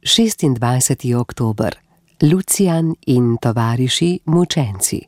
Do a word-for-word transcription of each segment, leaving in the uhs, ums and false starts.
šestindvajseti oktober. Lucijan in tovariši mučenci.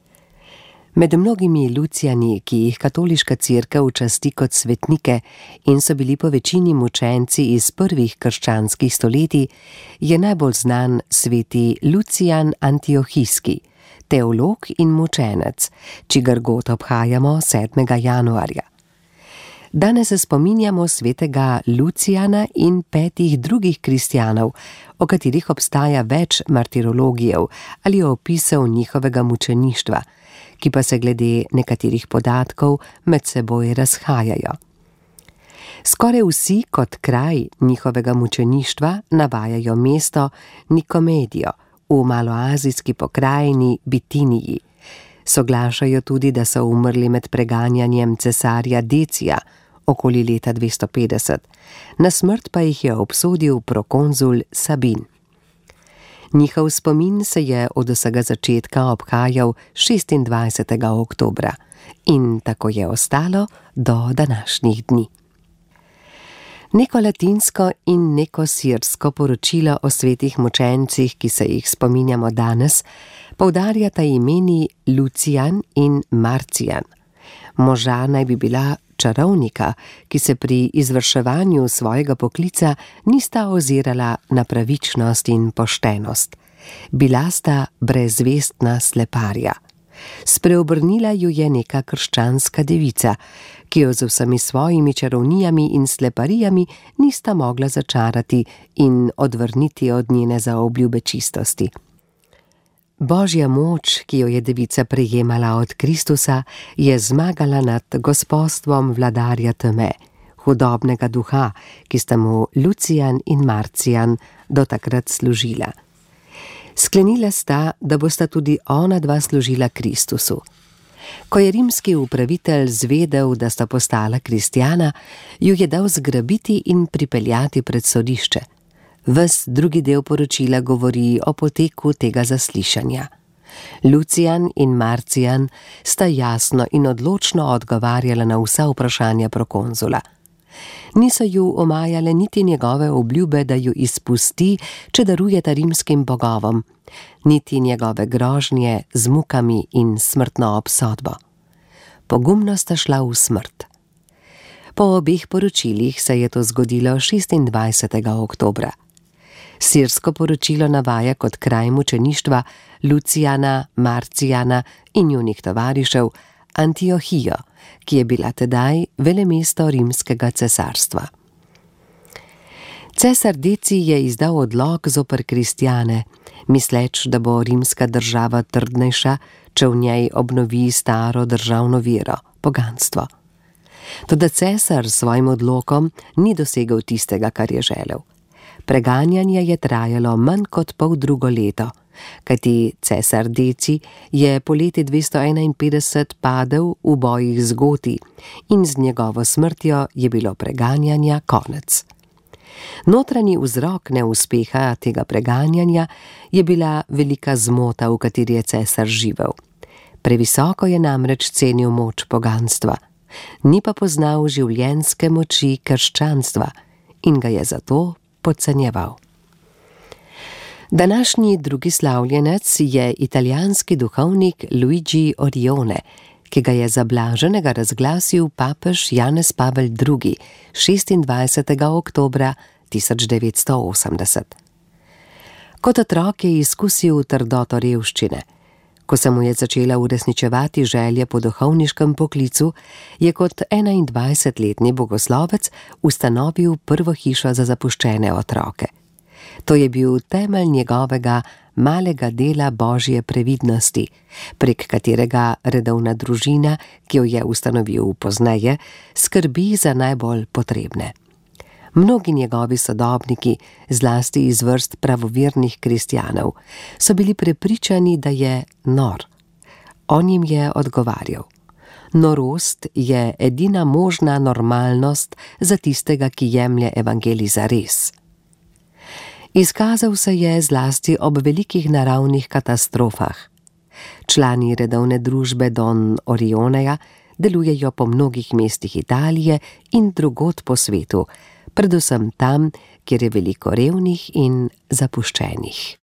Med mnogimi Lucijani, ki jih katoliška cerkev časti kot svetnike in so bili po večini mučenci iz prvih krščanskih stoletij, je najbolj znan sveti Lucijan Antiohijski, teolog in mučenec, čigar god obhajamo sedmega januarja. Danes se spominjamo svetega Lucijana in petih drugih kristjanov, o katerih obstaja več martirologijev ali opisov njihovega mučeništva, ki pa se glede nekaterih podatkov med seboj razhajajo. Skoraj vsi kot kraj njihovega mučeništva navajajo mesto Nikomedijo v maloazijski pokrajini Bitiniji. Soglašajo tudi, da so umrli med preganjanjem cesarja Decija okoli leta dvesto petdeset, na smrt pa jih je obsodil prokonzul Sabin. Njihov spomin se je od vsega začetka obhajal šestindvajsetega oktobra in tako je ostalo do današnjih dni. Neko latinsko in neko sirsko poročilo o svetih mučencih, ki se jih spominjamo danes, poudarjata imeni Lucijan in Marcijan. Moža naj bi bila čarovnika, ki se pri izvrševanju svojega poklica nista ozirala na pravičnost in poštenost. Bila sta brezvestna sleparja. Spreobrnila ju je neka krščanska devica, ki jo z vsemi svojimi čarovnijami in sleparijami nista mogla začarati in odvrniti od njene zaobljube čistosti. Božja moč, ki jo je devica prejemala od Kristusa, je zmagala nad gospostvom vladarja teme, hudobnega duha, ki sta mu Lucijan in Marcijan do takrat služila. Sklenila sta, da bosta tudi ona dva služila Kristusu. Ko je rimski upravitelj zvedel, da sta postala kristjana, ju je dal zgrabiti in pripeljati pred sodišče. Ves drugi del poročila govori o poteku tega zaslišanja. Lucijan in Marcijan sta jasno in odločno odgovarjala na vsa vprašanja prokonzula. Niso ju omajale niti njegove obljube, da ju izpusti, če darujeta rimskim bogovom, niti njegove grožnje z mukami in smrtno obsodbo. Pogumno sta šla v smrt. Po obeh poročilih se je to zgodilo šestindvajsetega oktobra. Sirsko poročilo navaja kot kraj mučeništva Lucijana, Marcijana in njunih tovarišev Antiohijo, ki je bila tedaj velemesto rimskega cesarstva. Cesar Decij je izdal odlok zoper kristjane, misleč, da bo rimska država trdnejša, če v njej obnovi staro državno vero, poganstvo. Toda cesar s svojim odlokom ni dosegel tistega, kar je želel. Preganjanje je trajalo manj kot pol drugo leto, kajti cesar Decij je po leti dvesto enainpetdeset padel v bojih z Goti in z njegovo smrtjo je bilo preganjanja konec. Notranji vzrok neuspeha tega preganjanja je bila velika zmota, v kateri je cesar živel. Previsoko je namreč cenil moč poganstva, ni pa poznal življenjske moči krščanstva in ga je zato podcenjeval. Današnji drugi slavljenec je italijanski duhovnik Luigi Orione, ki ga je za blaženega razglasil papež Janez Pavel drugi šestindvajsetega oktobra tisoč devetsto osemdeset. Kot otrok je izkusil trdoto revščine. Ko se mu je začela uresničevati želje po duhovniškem poklicu, je kot enaindvajsetletni bogoslovec ustanovil prvo hišo za zapuščene otroke. To je bil temelj njegovega malega dela Božje previdnosti, prek katerega redovna družina, ki jo je ustanovil pozneje, skrbi za najbolj potrebne. Mnogi njegovi sodobniki, zlasti iz vrst pravovernih kristjanov, so bili prepričani, da je nor. On jim je odgovarjal: norost je edina možna normalnost za tistega, ki jemlje evangelij zares. Izkazal se je zlasti ob velikih naravnih katastrofah. Člani redovne družbe Don Orioneja delujejo po mnogih mestih Italije in drugod po svetu, predvsem tam, kjer je veliko revnih in zapuščenih.